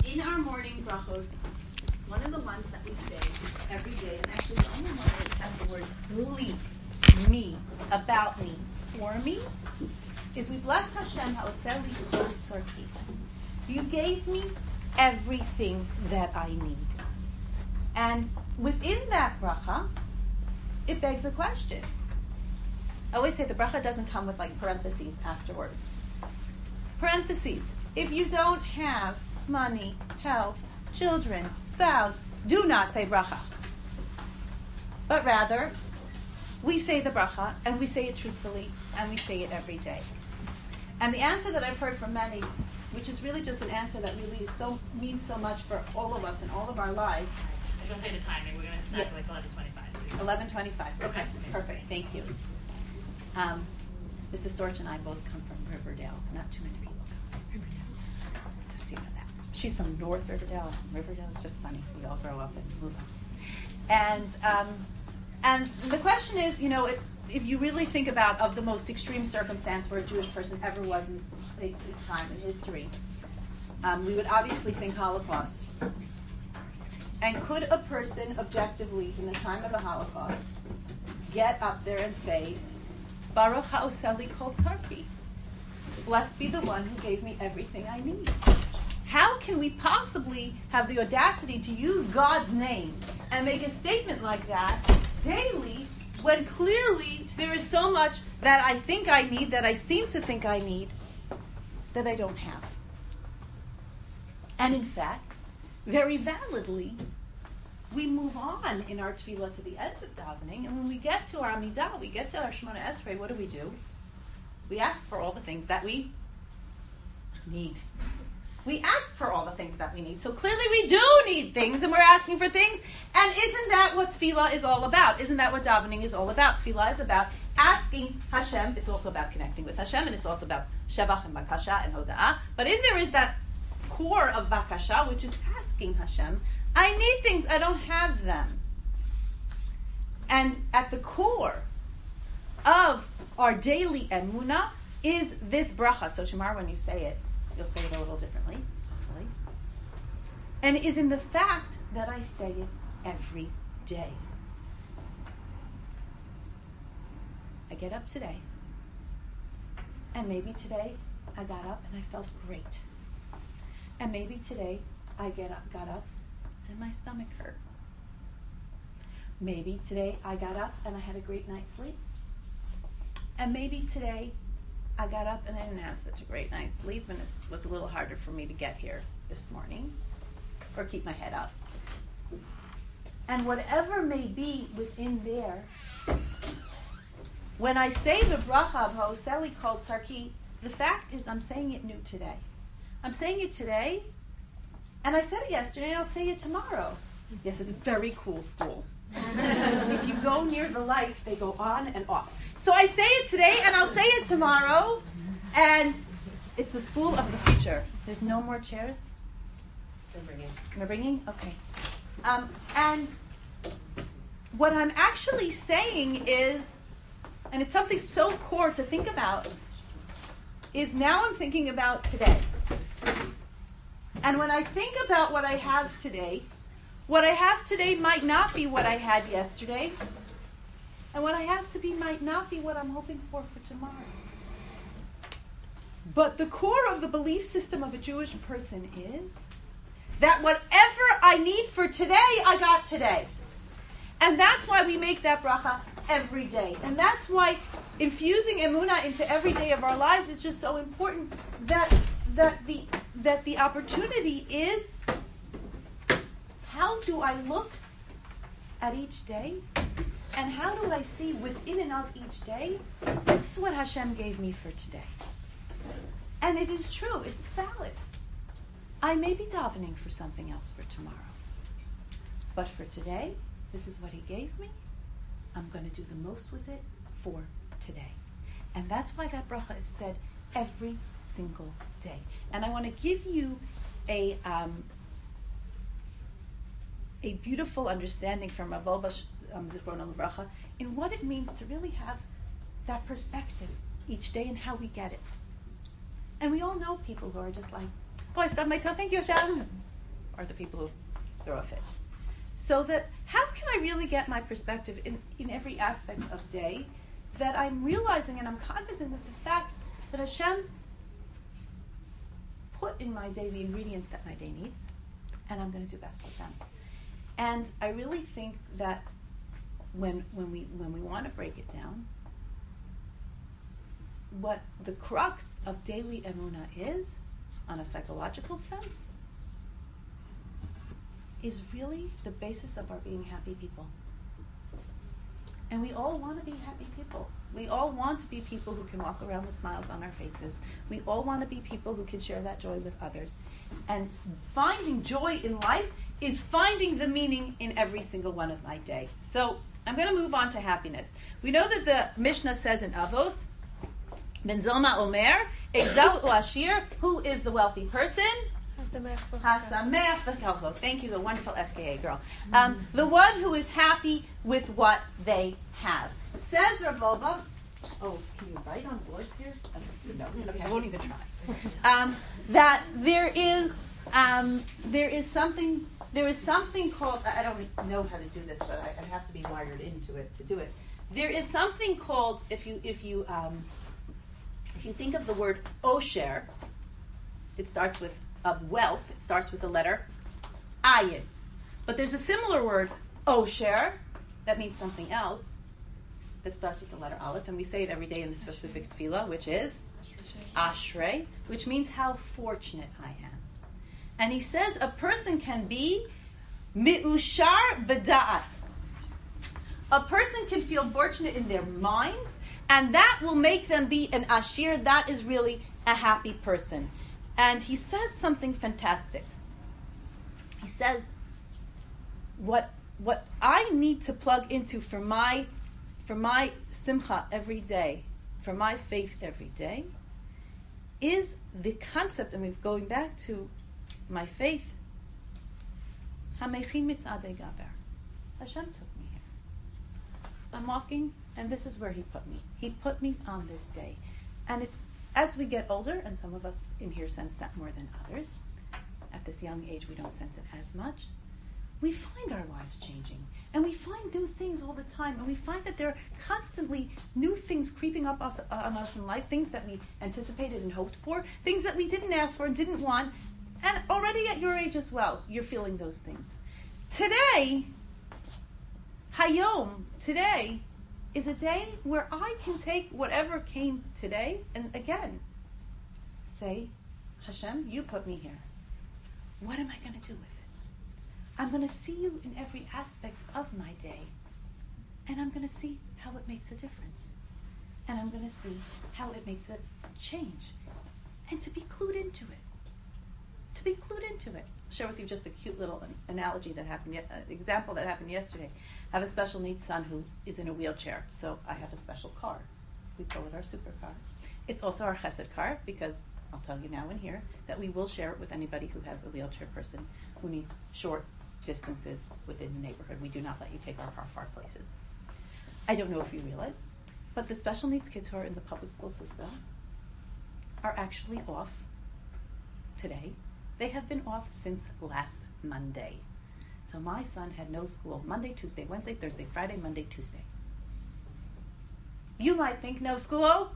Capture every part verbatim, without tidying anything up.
In our morning brachos, one of the ones that we say every day, and actually the only one that has the word li, me, about me, for me, is we bless Hashem ha'oseh li kol tzarki. You gave me everything that I need. And within that bracha, it begs a question. I always say the bracha doesn't come with like parentheses afterwards. Parentheses. If you don't have money, health, children, spouse, do not say bracha. But rather, we say the bracha, and we say it truthfully, and we say it every day. And the answer that I've heard from many, which is really just an answer that really is so means so much for all of us in all of our lives. I just want to say the timing. We're going to snap yeah. like eleven twenty-five. So eleven twenty-five. Okay, perfect. Thank you. Um, Missus Storch and I both come from Riverdale. Not too many people come from Riverdale. Just so you know that. She's from North Riverdale. Riverdale is just funny. We all grow up and move on. And um, and the question is, you know, it, if you really think about of the most extreme circumstance where a Jewish person ever was in a time in history, um, we would obviously think Holocaust. And could a person objectively, in the time of the Holocaust, get up there and say, Baruch ha'oseh li kol tzarki, blessed be the one who gave me everything I need? How can we possibly have the audacity to use God's name and make a statement like that daily when clearly there is so much that I think I need, that I seem to think I need, that I don't have? And in fact, very validly, we move on in our tefillah to the end of davening, and when we get to our Amidah, we get to our Shemona Esrei, what do we do? We ask for all the things that we need. We ask for all the things that we need. So clearly we do need things, and we're asking for things. And isn't that what tefillah is all about? Isn't that what davening is all about? Tefillah is about asking Hashem. It's also about connecting with Hashem, and it's also about shevach and bakasha and hoda'ah. But in there is that core of bakasha, which is asking Hashem, I need things, I don't have them. And at the core of our daily emunah is this bracha. So tomorrow when you say it, you'll say it a little differently, hopefully. And it is in the fact that I say it every day. I get up today, and maybe today I got up and I felt great. And maybe today I get up, got up and my stomach hurt. Maybe today I got up and I had a great night's sleep. And maybe today I got up and I didn't have such a great night's sleep, and it was a little harder for me to get here this morning or keep my head up. And whatever may be within there, when I say the bracha of ha'oseh li kol tzarki, the fact is I'm saying it new today. I'm saying it today, and I said it yesterday, and I'll say it tomorrow. Yes, it's a very cool school. If you go near the light, they go on and off. So I say it today, and I'll say it tomorrow, and it's the school of the future. There's no more chairs? They're bringing. They're bringing? Okay. Um, and what I'm actually saying is, and it's something so core to think about, is now I'm thinking about today. And when I think about what I have today, what I have today might not be what I had yesterday. And what I have to be might not be what I'm hoping for for tomorrow. But the core of the belief system of a Jewish person is that whatever I need for today, I got today. And that's why we make that bracha every day. And that's why infusing emunah into every day of our lives is just so important, that that the that the opportunity is, how do I look at each day? And how do I see within and of each day, this is what Hashem gave me for today. And it is true, it's valid. I may be davening for something else for tomorrow. But for today, this is what he gave me. I'm going to do the most with it for today. And that's why that bracha is said every single day. And I want to give you a um, a beautiful understanding from Rav Wolbe um, Zichrono Livracha in what it means to really have that perspective each day and how we get it. And we all know people who are just like, oh, I stubbed my toe, thank you, Hashem. are the people who throw a fit. So that, how can I really get my perspective in, in every aspect of day, that I'm realizing and I'm cognizant of the fact that Hashem put in my day the ingredients that my day needs, and I'm going to do best with them. And I really think that when when we when we want to break it down, what the crux of daily emunah is, on a psychological sense, is really the basis of our being happy people. And we all want to be happy people. We all want to be people who can walk around with smiles on our faces. We all want to be people who can share that joy with others. And finding joy in life is finding the meaning in every single one of my day. So I'm going to move on to happiness. We know that the Mishnah says in Avos, Ben Zoma Omer, Ezau Ashir, who is the wealthy person? Hasameach v'kalvo. Thank you, the wonderful S K A girl. Um, the one who is happy with what they have. Says Ravova. Oh, can you write on boards here? No, okay, I won't even try. Um, that there is, um, there is something, there is something called. I don't know how to do this, but I, I have to be wired into it to do it. There is something called, if you if you um, if you think of the word osher, it starts with. Of wealth, it starts with the letter ayin. But there's a similar word, osher, that means something else, that starts with the letter aleph, and we say it every day in the specific tefillah, which is ashrei, which means how fortunate I am. And he says a person can be mi'ushar b'da'at. A person can feel fortunate in their minds, and that will make them be an ashir. That is really a happy person. And he says something fantastic. He says, what what I need to plug into for my for my simcha every day, for my faith every day, is the concept, and we're going back to my faith, Hamechin mitzadei gaber. Hashem took me here. I'm walking, and this is where he put me. He put me on this day. And it's as we get older, and some of us in here sense that more than others, at this young age we don't sense it as much, we find our lives changing. And we find new things all the time. And we find that there are constantly new things creeping up us, uh, on us in life, things that we anticipated and hoped for, things that we didn't ask for and didn't want. And already at your age as well, you're feeling those things. Today, Hayom, today, is a day where I can take whatever came today and again say, Hashem, you put me here. What am I going to do with it? I'm going to see you in every aspect of my day, and I'm going to see how it makes a difference. And I'm going to see how it makes a change. And to be clued into it. To be clued into it. I'll share with you just a cute little analogy that happened, an example that happened yesterday. I have a special needs son who is in a wheelchair, so I have a special car. We call it our supercar. It's also our chesed car, because I'll tell you now and here that we will share it with anybody who has a wheelchair person who needs short distances within the neighborhood. We do not let you take our car far places. I don't know if you realize, but the special needs kids who are in the public school system are actually off today. They have been off since last Monday. So my son had no school Monday, Tuesday, Wednesday, Thursday, Friday, Monday, Tuesday. You might think no school?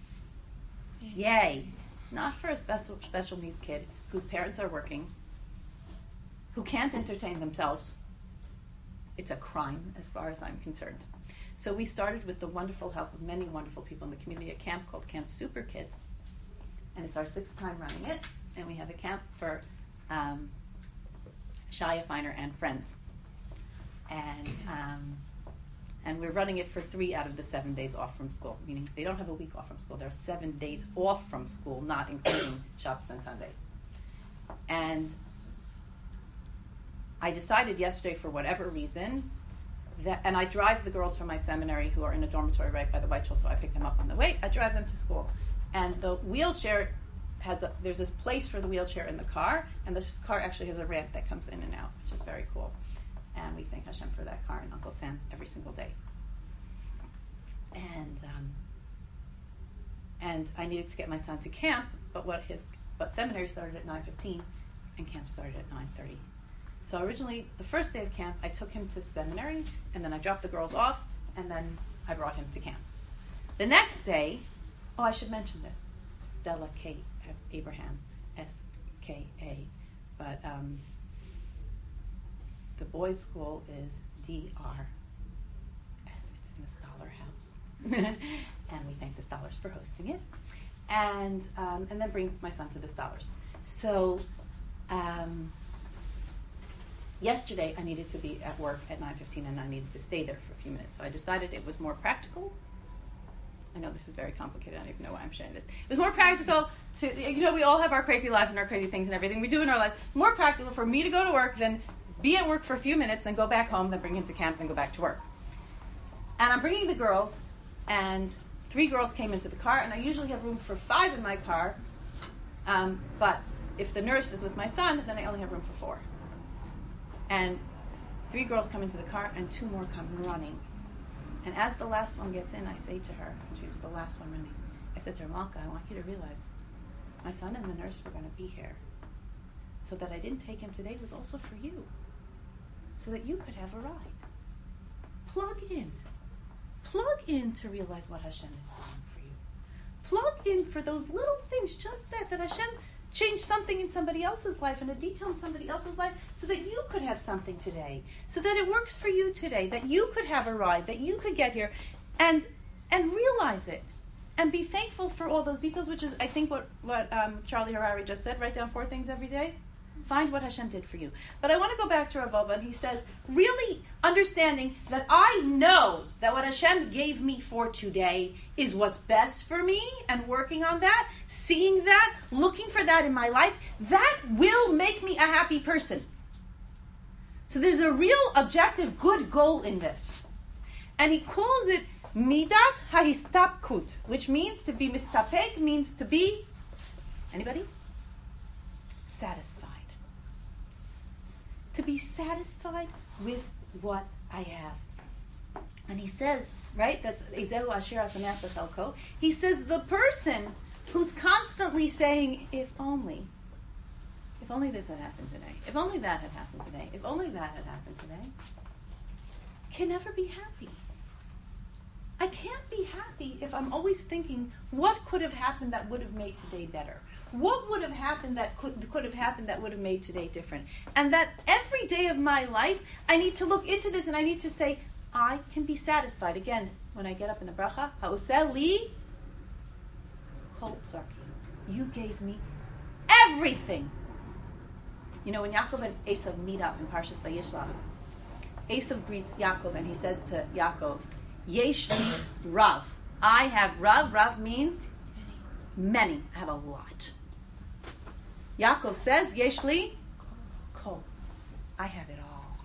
Yay. Not for a special special needs kid whose parents are working, who can't entertain themselves. It's a crime as far as I'm concerned. So we started with the wonderful help of many wonderful people in the community at camp called Camp Super Kids. And it's our sixth time running it. And we have a camp for um, Shia Feiner and friends. And um, and we're running it for three out of the seven days off from school, meaning they don't have a week off from school. There are seven days off from school, not including Shabbos and Sunday. And I decided yesterday, for whatever reason, that, and I drive the girls from my seminary who are in a dormitory right by the White Shul, so I pick them up on the way. I drive them to school. And the wheelchair has a, there's this place for the wheelchair in the car, and this car actually has a ramp that comes in and out, which is very cool. And we thank Hashem for that car and Uncle Sam every single day. And um, and I needed to get my son to camp, but what his but seminary started at nine fifteen, and camp started at nine thirty So originally, the first day of camp, I took him to seminary, and then I dropped the girls off, and then I brought him to camp. The next day, oh, I should mention this. Stella K. Abraham, S K A. But um, the boys' school is D R S. It's in the Stoller House. And we thank the Stollers for hosting it. And um, and then bring my son to the Stollers. So um, yesterday I needed to be at work at nine fifteen, and I needed to stay there for a few minutes. So I decided it was more practical. I know this is very complicated. I don't even know why I'm sharing this. It was more practical to, you know, we all have our crazy lives and our crazy things and everything we do in our lives. More practical for me to go to work than be at work for a few minutes, then go back home, then bring him to camp, then go back to work. And I'm bringing the girls, and three girls came into the car, and I usually have room for five in my car. Um, but if the nurse is with my son, then I only have room for four. And three girls come into the car, and two more come running. And as the last one gets in, I say to her, she was the last one running, I said to her, Malka, I want you to realize my son and the nurse were going to be here. So that I didn't take him today was also for you. So that you could have a ride. Plug in. Plug in to realize what Hashem is doing for you. Plug in for those little things, just that, that Hashem changed something in somebody else's life and a detail in somebody else's life so that you could have something today, so that it works for you today, that you could have a ride, that you could get here, and and realize it, and be thankful for all those details, which is, I think, what, what um, Charlie Harari just said, write down four things every day. Find what Hashem did for you. But I want to go back to Rav Wolbe, and he says, really understanding that I know that what Hashem gave me for today is what's best for me, and working on that, seeing that, looking for that in my life, that will make me a happy person. So there's a real objective good goal in this. And he calls it Midat HaHistapkut, which means to be mistapek, means to be, anybody? Satisfied. To be satisfied with what I have. And he says, right, that's Ezehu Asher HaSameach B'Chelko. He says the person who's constantly saying, if only, if only this had happened today, if only that had happened today, if only that had happened today, can never be happy. I can't be happy if I'm always thinking, what could have happened that would have made today better? What would have happened that could, could have happened that would have made today different? And that every day of my life, I need to look into this and I need to say, I can be satisfied. Again, when I get up in the bracha, Ha'oseh li kol tzarki. You gave me everything. You know, when Yaakov and Esav meet up in Parshas Vayishlach, Esav greets Yaakov and he says to Yaakov, Yesh li Rav. I have Rav. Rav means many. I have a lot. Yaakov says, Yesh li kol. I have it all.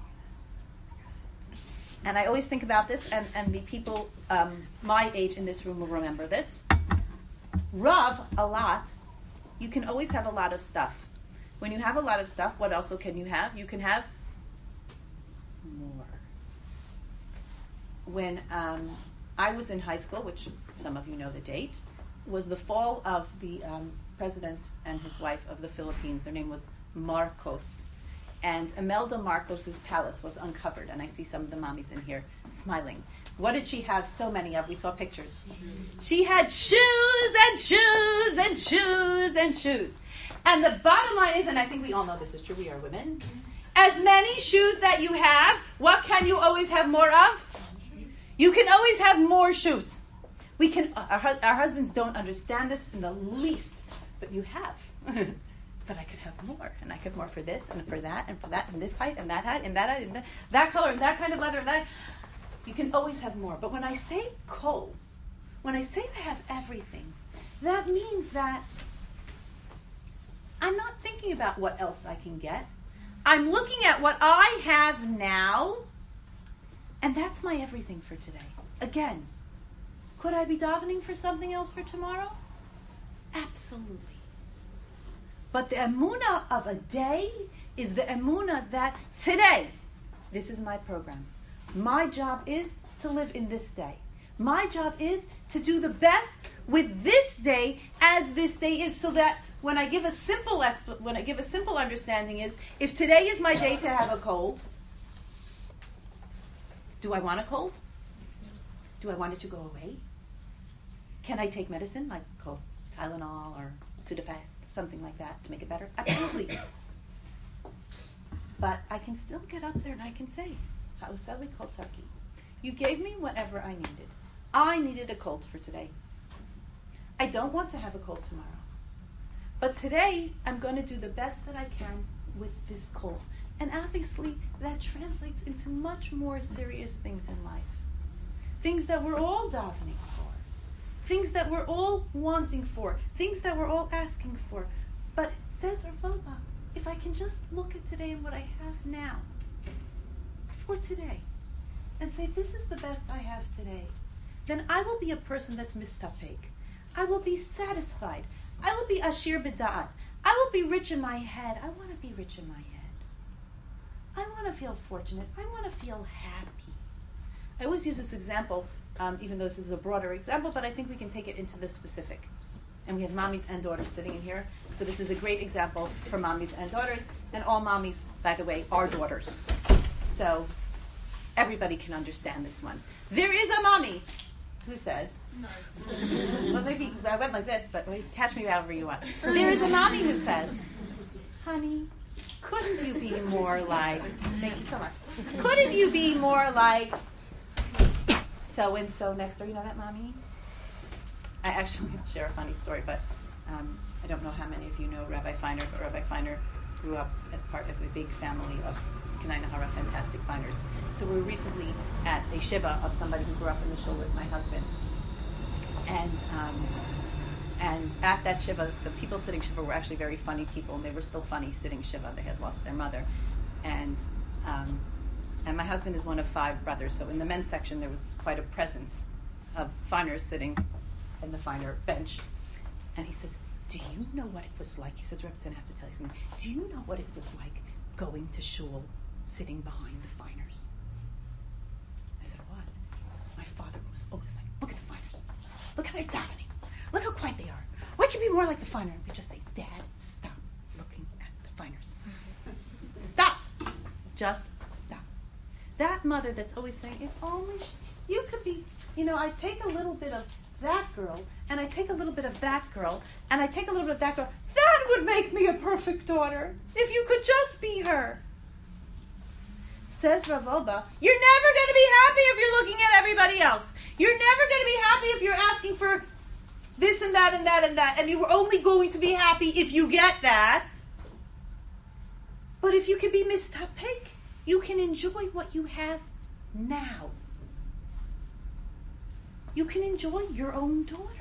And I always think about this, and, and the people um, my age in this room will remember this. Rav, a lot. You can always have a lot of stuff. When you have a lot of stuff, what else can you have? You can have more. When um, I was in high school, which some of you know the date, was the fall of the um, president and his wife of the Philippines. Their name was Marcos. And Imelda Marcos' palace was uncovered. And I see some of the mommies in here smiling. What did she have so many of? We saw pictures. Shoes. She had shoes and shoes and shoes and shoes. And the bottom line is, and I think we all know this is true, we are women, as many shoes that you have, what can you always have more of? You can always have more shoes. We can. Our, our husbands don't understand this in the least, but you have. But I could have more, and I could have more for this, and for that, and for that, and this height, and that height, and that height, and that, that color, and that kind of leather, and that. You can always have more. But when I say kol, when I say I have everything, that means that I'm not thinking about what else I can get. I'm looking at what I have now, and that's my everything for today. Again, could I be davening for something else for tomorrow? Absolutely. But the emunah of a day is the emunah that today, this is my program. My job is to live in this day. My job is to do the best with this day as this day is, so that when I give a simple exp- when I give a simple understanding is, if today is my day to have a cold, do I want a cold? Do I want it to go away? Can I take medicine like cold, Tylenol or Sudafed, something like that, to make it better? Absolutely. But I can still get up there and I can say, Ha'useli kol tzarki. You gave me whatever I needed. I needed a cold for today. I don't want to have a cold tomorrow. But today, I'm going to do the best that I can with this cold. And obviously, that translates into much more serious things in life. Things that we're all davening for. Things that we're all wanting for. Things that we're all asking for. But says Rav Wolbe, if I can just look at today and what I have now, for today, and say, this is the best I have today, then I will be a person that's mistapek. I will be satisfied. I will be ashir b'da'at. I will be rich in my head. I want to be rich in my head. I want to feel fortunate. I want to feel happy. I always use this example, um, even though this is a broader example, but I think we can take it into the specific. And we have mommies and daughters sitting in here. So this is a great example for mommies and daughters. And all mommies, by the way, are daughters. So everybody can understand this one. There is a mommy who says, no. Well, maybe I went like this, but catch me however you want. There is a mommy who says, honey, couldn't you be more like, thank you so much, couldn't you be more like so-and-so next door? You know that mommy? I actually will share a funny story, but um, I don't know how many of you know Rabbi Feiner, but Rabbi Feiner grew up as part of a big family of Kanai Nahara fantastic Feiners. So we were recently at a shiva of somebody who grew up in the shul with my husband. And um, and at that shiva, the people sitting shiva were actually very funny people, and they were still funny sitting shiva. They had lost their mother. And um, and my husband is one of five brothers, so in the men's section there was quite a presence of Feiners sitting in the Feiner bench. And he says, do you know what it was like? He says, Rebbe, I have to tell you something. Do you know what it was like going to shul sitting behind the Feiners? I said, what? He says, my father was always like, look at the Feiners. Look how they're davening. Look how quiet they are. Why can't you be more like the Feiner? And we just say, Dad, stop looking at the Feiners. Stop. Just stop. That mother that's always saying, if only you could be, you know, I take a little bit of that girl, and I take a little bit of that girl, and I take a little bit of that girl. That would make me a perfect daughter, if you could just be her. Says Rav Wolbe, you're never going to be happy if you're looking at everybody else. You're never going to be happy if you're asking for this and that and that and that, and you're only going to be happy if you get that. But if you can be mistapek, you can enjoy what you have now. You can enjoy your own daughter.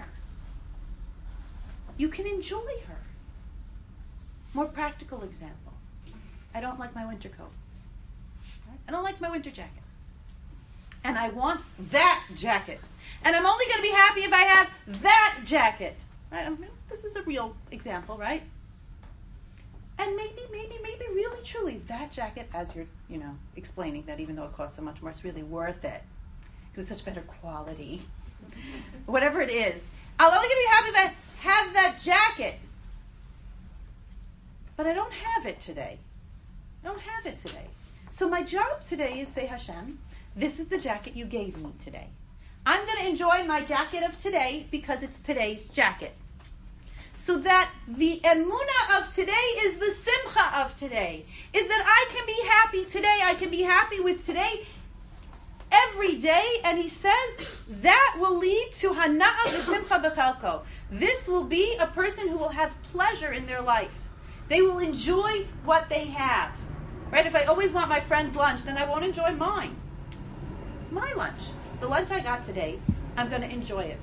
You can enjoy her. More practical example. I don't like my winter coat. Right? I don't like my winter jacket. And I want that jacket. And I'm only going to be happy if I have that jacket. Right? I mean, this is a real example, right? And maybe, maybe, maybe, really, truly, that jacket, as you're, you know, explaining that even though it costs so much more, it's really worth it. Because it's such better quality. Whatever it is. I'm only going to be happy if I have that jacket. But I don't have it today. I don't have it today. So my job today is say, Hashem, this is the jacket you gave me today. I'm going to enjoy my jacket of today because it's today's jacket. So that the emunah of today is the simcha of today. Is that I can be happy today. I can be happy with today every day. And he says that will lead to hana'a v'simcha b'chalko. This will be a person who will have pleasure in their life. They will enjoy what they have. Right? If I always want my friend's lunch, then I won't enjoy mine. It's my lunch. It's the lunch I got today. I'm going to enjoy it.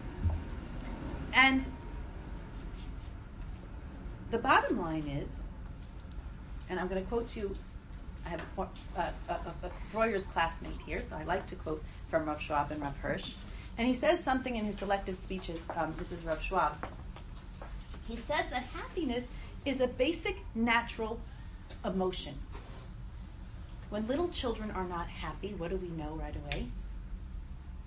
And the bottom line is, and I'm going to quote you, I have a, a, a, a Breuer's classmate here, so I like to quote from Rav Schwab and Rav Hirsch. And he says something in his selected speeches. Um, this is Rav Schwab. He says that happiness is a basic natural emotion. When little children are not happy, what do we know right away?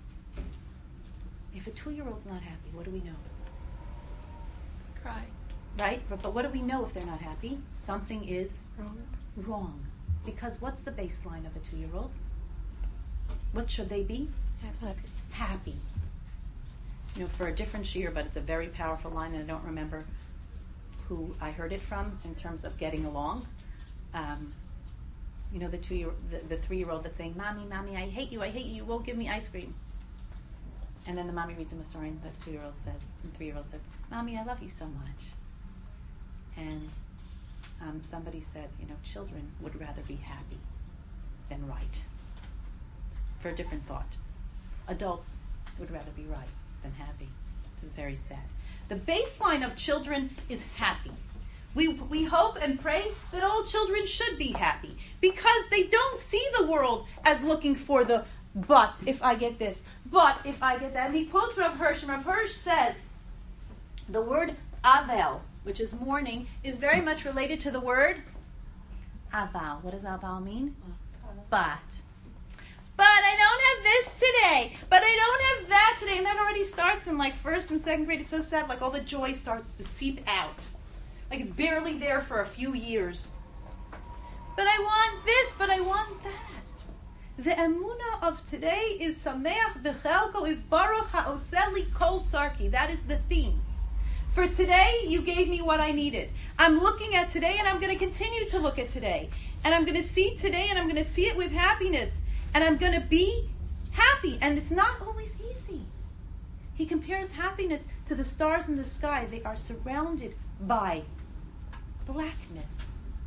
If a two-year-old's not happy, what do we know? Cry. right? But, but what do we know if they're not happy? Something is Wrong. wrong. Because what's the baseline of a two-year-old? What should they be? Happy. Happy. You know, for a different shiur, but it's a very powerful line, and I don't remember who I heard it from in terms of getting along. Um, you know, the two-year, the, the three-year-old that's saying, "Mommy, mommy, I hate you, I hate you. You won't give me ice cream." And then the mommy reads him a story, and the two-year-old says, and the three-year-old says, "Mommy, I love you so much." And um, somebody said, you know, children would rather be happy than right. For a different thought. Adults would rather be right than happy. It's very sad. The baseline of children is happy. We, we hope and pray that all children should be happy because they don't see the world as looking for the but if I get this, but if I get that. And he quotes Rav Hirsch, and Rav Hirsch says the word avel, which is mourning, is very much related to the word aval. What does aval mean? But. But I don't have this today. But I don't have that today. And that already starts in like first and second grade. It's so sad. Like all the joy starts to seep out. Like it's barely there for a few years. But I want this, but I want that. The emunah of today is Sameach B'chelko, is Baruch Ha'oseh li kol tzarki. That is the theme. For today, you gave me what I needed. I'm looking at today, and I'm going to continue to look at today. And I'm going to see today, and I'm going to see it with happiness. And I'm going to be happy. And it's not always easy. He compares happiness to the stars in the sky. They are surrounded by blackness.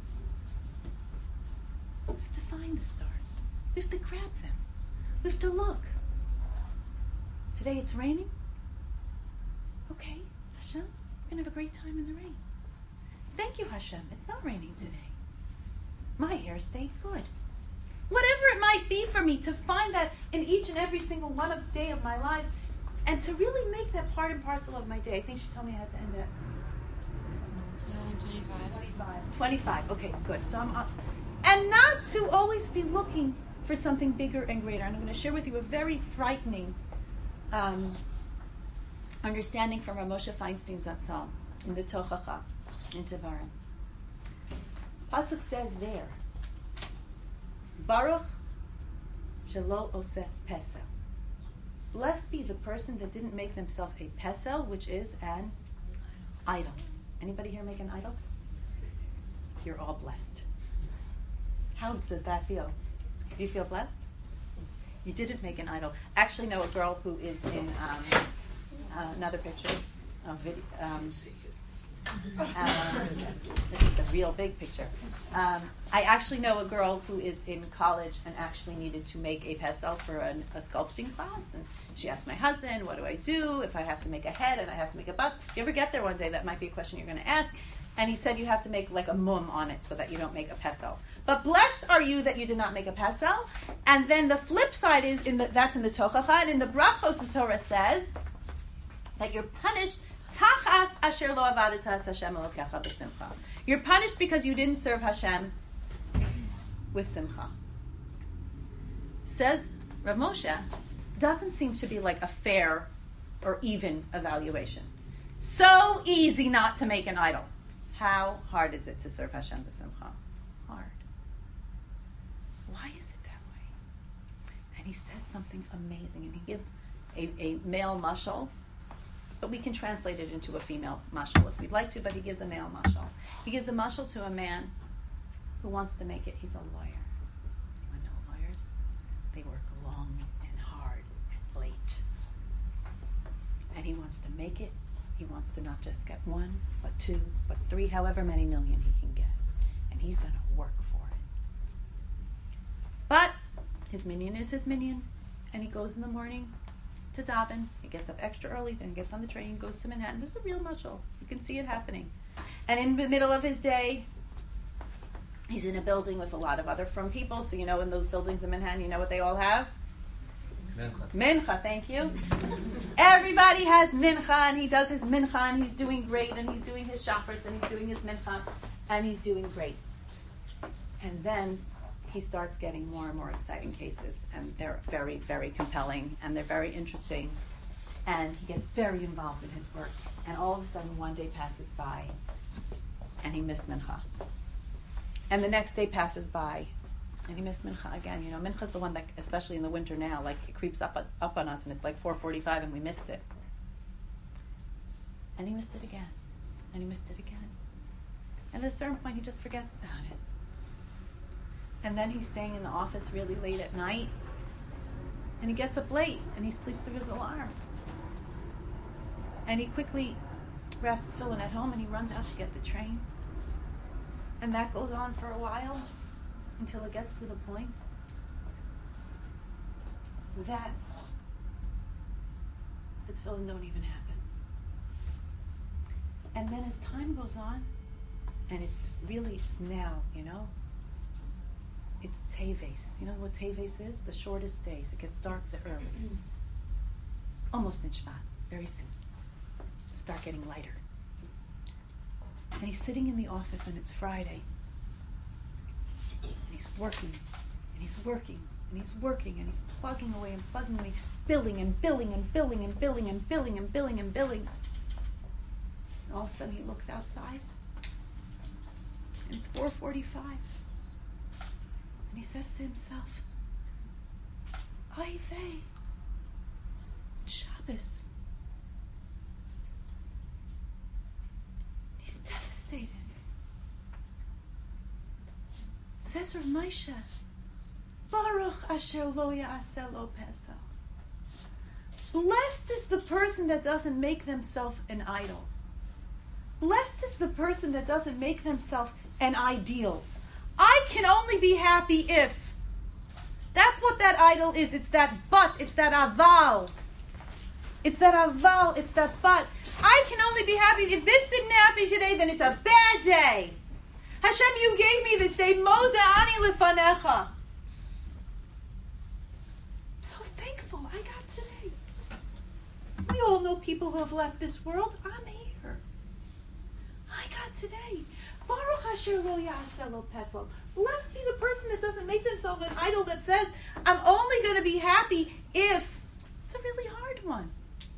We have to find the stars. We have to grab them. We have to look. Today it's raining. Okay, Hashem, we're going to have a great time in the rain. Thank you, Hashem. It's not raining today. My hair stayed good. Whatever it might be for me, to find that in each and every single one of day of my life, and to really make that part and parcel of my day. I think she told me I had to end at twenty-five. twenty-five. twenty-five. Okay, good. So I'm up. And not to always be looking for something bigger and greater. And I'm going to share with you a very frightening um, understanding from Rav Moshe Feinstein Zatzal in the Tochacha in Tevarim. Pasuk says there, Baruch shelo oseh pesel. Blessed be the person that didn't make themselves a pesel, which is an idol. Anybody here make an idol? You're all blessed. How does that feel? Do you feel blessed? You didn't make an idol. I actually know a girl who is in um, uh, another picture, a video. Um, uh, this is the real big picture. Um, I actually know a girl who is in college and actually needed to make a pesel for an, a sculpting class. And she asked my husband, what do I do if I have to make a head and I have to make a bust? If you ever get there one day, that might be a question you're going to ask. And he said you have to make like a mum on it so that you don't make a pesel. But blessed are you that you did not make a pesel. And then the flip side is, in the, that's in the Tochacha, and in the Brachos the Torah says that you're punished Tachas asher lo avadetas Hashem elokecha b'simcha. You're punished because you didn't serve Hashem with simcha. Says Rav Moshe, doesn't seem to be like a fair or even evaluation. So easy not to make an idol. How hard is it to serve Hashem b'simcha? Hard. Why is it that way? And he says something amazing, and he gives a, a male mashal, but we can translate it into a female mashal if we'd like to, but he gives a male mashal. He gives a mashal to a man who wants to make it. He's a lawyer. You want to know lawyers? They work long and hard and late. And he wants to make it. He wants to not just get one, but two, but three, however many million he can get. And he's going to work for it. But his minion is his minion, and he goes in the morning to daven. He gets up extra early, then gets on the train, goes to Manhattan. This is a real mashal. You can see it happening. And in the middle of his day, he's in a building with a lot of other from people. So you know, in those buildings in Manhattan, you know what they all have? Mincha. Mincha, thank you. Everybody has mincha, and he does his mincha, and he's doing great, and he's doing his shoppers, and he's doing his mincha, and he's doing great. And then he starts getting more and more exciting cases, and they're very, very compelling, and they're very interesting, and he gets very involved in his work. And all of a sudden, one day passes by, and he missed mincha. And the next day passes by, and he missed mincha again. You know, mincha is the one that, especially in the winter now, like it creeps up up on us, and it's like four forty-five, and we missed it. And he missed it again, and he missed it again. And at a certain point, he just forgets about it. And then he's staying in the office really late at night, and he gets up late, and he sleeps through his alarm. And he quickly wraps Tefillin at home, and he runs out to get the train. And that goes on for a while, until it gets to the point that the tefillin don't even happen. And then as time goes on, and it's really, it's now, you know, it's Teves. You know what Teves is? The shortest days. It gets dark the earliest. Almost in Shvat, very soon. Start getting lighter. And he's sitting in the office, and it's Friday. And he's working, and he's working, and he's working, and he's plugging away and plugging away, billing and billing and billing and billing and billing and billing and billing. And all of a sudden he looks outside, and it's four forty-five. And he says to himself, Ay vey, Shabbos. He's devastated. Says Rav Moshe, Baruch asher lo ya'aseh lo pesach. Blessed is the person that doesn't make themselves an idol. Blessed is the person that doesn't make themselves an ideal. I can only be happy if. That's what that idol is. It's that but. It's that aval. It's that aval. It's that but. I can only be happy if this didn't happen today, then it's a bad day. Hashem, you gave me this day. Moda ani lefanecha. I'm so thankful I got today. We all know people who have left this world. I'm here. I got today. Baruch asher lo ya'aseh lo pesach. Blessed be the person that doesn't make themselves an idol that says, I'm only going to be happy if. It's a really hard one.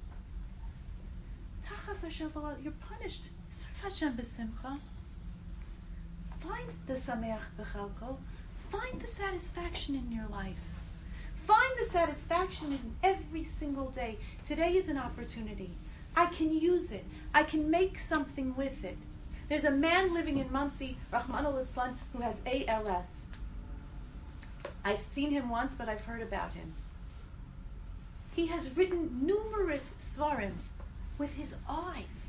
Tachas asher lo, you're punished. Serve Hashem b'simcha. Find the sameach b'chalko. Find the satisfaction in your life. Find the satisfaction in every single day. Today is an opportunity. I can use it. I can make something with it. There's a man living in Monsey, Rahman al-Litzlan, who has A L S. I've seen him once, but I've heard about him. He has written numerous svarim with his eyes.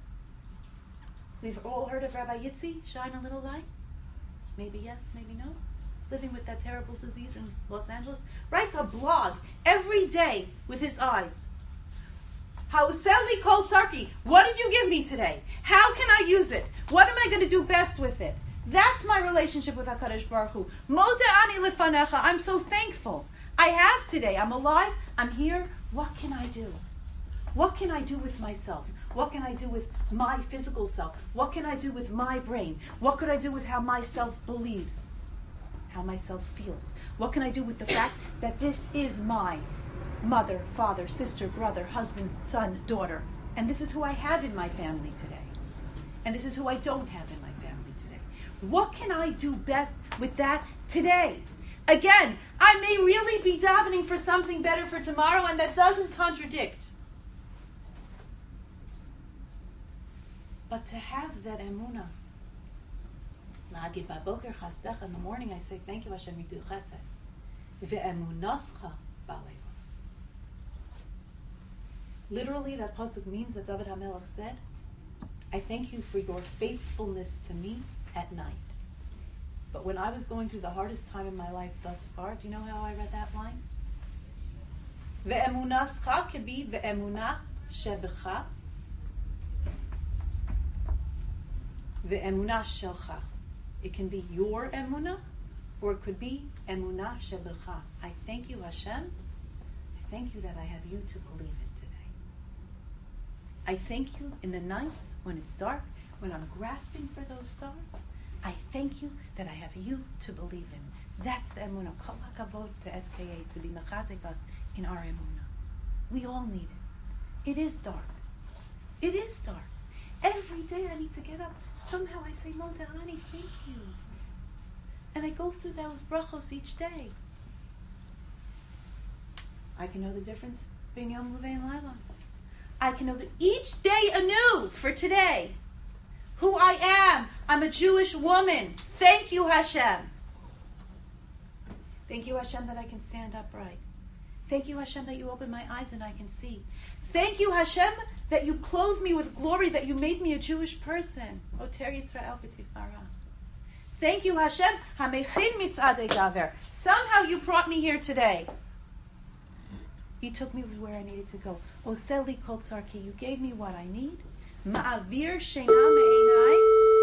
We've all heard of Rabbi Yitzi, Shine a Little Light? Maybe yes, maybe no. Living with that terrible disease in Los Angeles. Writes a blog every day with his eyes. Hauseli Kol Turkey, what did you give me today? How can I use it? What am I going to do best with it? That's my relationship with HaKadosh Baruch Hu. Moda ani lefanecha, I'm so thankful. I have today. I'm alive. I'm here. What can I do? What can I do with myself? What can I do with my physical self? What can I do with my brain? What could I do with how my self believes? How my self feels? What can I do with the fact that this is my mother, father, sister, brother, husband, son, daughter? And this is who I have in my family today. And this is who I don't have in my family today. What can I do best with that today? Again, I may really be davening for something better for tomorrow, and that doesn't contradict. But to have that emunah, la'agid ba'boker chasdecha, in the morning I say, thank you Hashem, you do chesed. Ve'emunascha ba'leivos. Literally, that pasuk means that David HaMelech said, I thank you for your faithfulness to me at night. But when I was going through the hardest time in my life thus far, do you know how I read that line? Ve'emunascha can be ve'emunah shebecha. Ve'emunah shelcha. It can be your emunah, or it could be emunah shebecha. I thank you, Hashem. I thank you that I have you to believe in today. I thank you in the nights when it's dark, when I'm grasping for those stars. I thank you that I have you to believe in. That's the emunah. Kol hakavod to S K A, to be mechazek us in our emunah. We all need it. It is dark. It is dark. Every day I need to get up somehow I say, Modani, thank you. And I go through those brachos each day. I can know the difference between Yom Uvei and Laila. I can know that each day anew for today, who I am. I'm a Jewish woman. Thank you, Hashem. Thank you, Hashem, that I can stand upright. Thank you, Hashem, that you open my eyes and I can see. Thank you, Hashem, that you clothed me with glory, that you made me a Jewish person. Oter Yisrael b'tifara. Thank you, Hashem. Hamechin mitzadei gaver. Somehow you brought me here today. You took me where I needed to go. Oseli kol tzarki. You gave me what I need. Ma'avir sheina me'enai.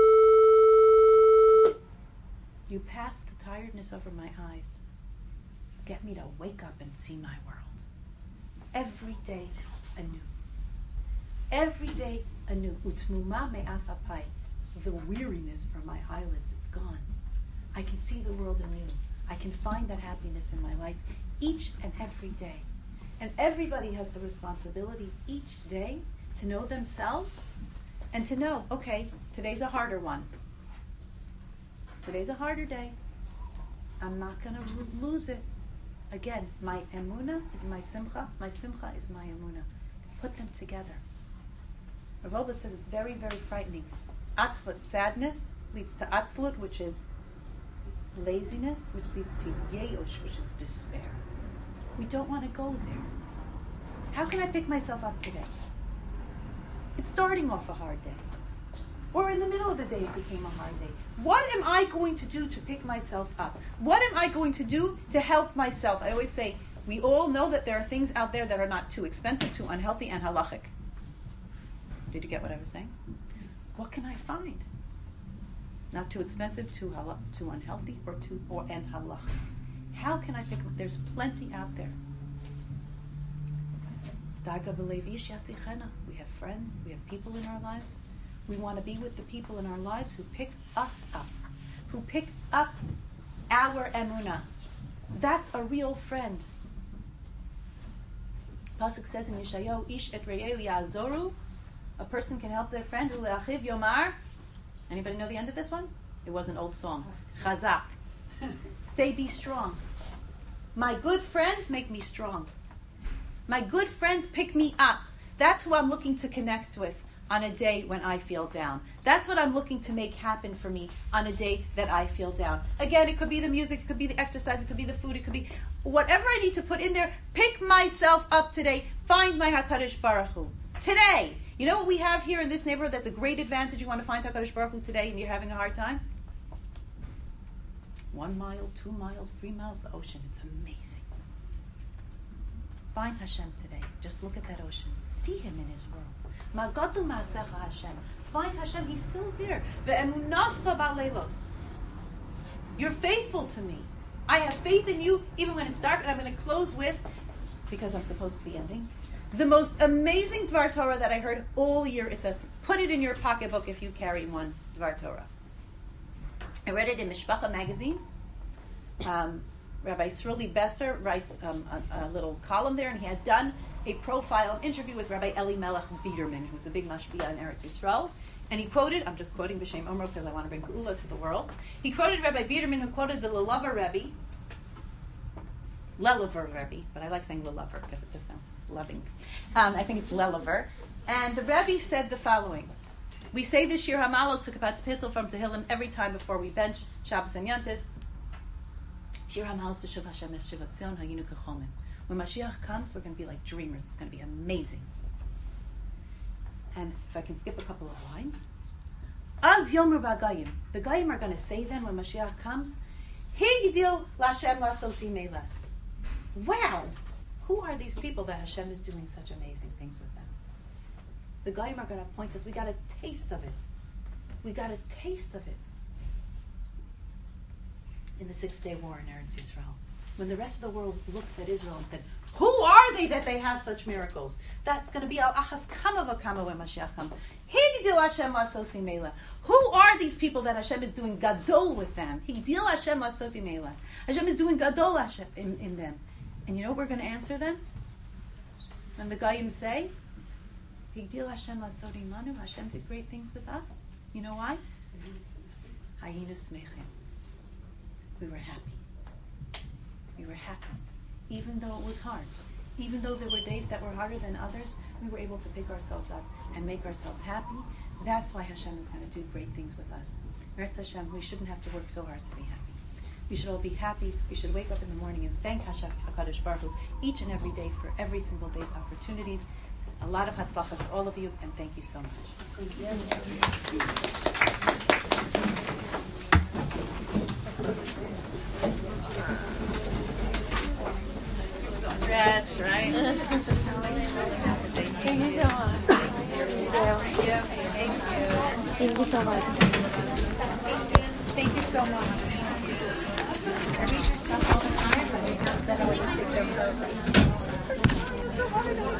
You passed the tiredness over my eyes. Get me to wake up and see my world. Every day anew. Every day anew. Utmuma me'afapai. The weariness from my eyelids, it's gone. I can see the world anew. I can find that happiness in my life each and every day. And everybody has the responsibility each day to know themselves and to know, okay, today's a harder one. Today's a harder day. I'm not going to r- lose it. Again, my emunah is my simcha. My simcha is my emunah. Put them together. Rav Wolbe says it's very, very frightening. Atzlut, sadness, leads to atzlut, which is laziness, which leads to yeush, which is despair. We don't want to go there. How can I pick myself up today? It's starting off a hard day. Or in the middle of the day it became a hard day. What am I going to do to pick myself up? What am I going to do to help myself? I always say, we all know that there are things out there that are not too expensive, too unhealthy, and halachic. Did you get what I was saying? What can I find? Not too expensive, too hal- too unhealthy, or too or and halachic. How can I pick up? There's plenty out there. We have friends, we have people in our lives. We want to be with the people in our lives who pick us up, who pick up our emunah. That's a real friend. Pasuk says in Yeshayahu, Ish et re'eu ya'azoru. A person can help their friend. Ule'achiv yomar. Anybody know the end of this one? It was an old song. Chazak. Say, be strong. My good friends make me strong. My good friends pick me up. That's who I'm looking to connect with on a day when I feel down. That's what I'm looking to make happen for me on a day that I feel down. Again, it could be the music, it could be the exercise, it could be the food, it could be whatever I need to put in there. Pick myself up today. Find my HaKadosh Baruch Hu. Today. You know what we have here in this neighborhood that's a great advantage? You want to find HaKadosh Baruch Hu today and you're having a hard time? One mile, two miles, three miles, the ocean. It's amazing. Find Hashem today. Just look at that ocean. See Him in His world. Magadu ma'asecha Hashem. Find Hashem. He's still there. Ve'emunascha ba'leilos. You're faithful to me. I have faith in you even when it's dark. And I'm going to close with, because I'm supposed to be ending, the most amazing Dvar Torah that I heard all year. It's a put it in your pocketbook if you carry one Dvar Torah. I read it in Mishpacha magazine. Um, Rabbi Sruli Besser writes um, a, a little column there, and he had done a profile, an interview with Rabbi Eli Melech Biederman, who's a big mashpia in Eretz Yisrael. And he quoted, I'm just quoting B'Shem Omro because I want to bring Geula to the world. He quoted Rabbi Biederman, who quoted the Lulavar Rebbe, Lelavar Rebbe, but I like saying Lulavar because it just sounds loving. Um, I think it's Lelavar. And the Rebbe said the following. We say this Shir Hamalos Sukkot Pitzel from Tehillim every time before we bench Shabbos and Yontif. Shir Hamalos B'Shuv Hashem Eshivat Zion Hayinu Kechomim. When Mashiach comes, we're going to be like dreamers. It's going to be amazing. And if I can skip a couple of lines. Az Yomer B'Gayim. The Gayim are going to say then when Mashiach comes, Higdil L'Hashem L'Asosi Melech. Wow! Who are these people that Hashem is doing such amazing things with them? The Goyim are going to point us. We got a taste of it. We got a taste of it in the Six Day War in Eretz Yisrael, when the rest of the world looked at Israel and said, "Who are they that they have such miracles?" That's going to be al achas kama v'kama when Mashiach comes. Higdil Hashem l'asoti melech. Who are these people that Hashem is doing gadol with them? Higdil Hashem l'asoti melech. Hashem is doing gadol Hashem in, in them. And you know what we're going to answer them? When the Goyim say, Higdil Hashem l'asoti manu, Hashem did great things with us. You know why? Hayinu smechim. We were happy. We were happy. Even though it was hard. Even though there were days that were harder than others, we were able to pick ourselves up and make ourselves happy. That's why Hashem is going to do great things with us. Meretz Hashem, we shouldn't have to work so hard to be happy. We should all be happy. We should wake up in the morning and thank Hashem HaKadosh Baruch Hu each and every day for every single day's opportunities. A lot of Hatzlacha to all of you, and thank you so much. Thank you. Stretch, right? Thank you so much. Thank you. Thank you so much. Thank you so much. I read your stuff all the time, but it's not that I like to take care of those.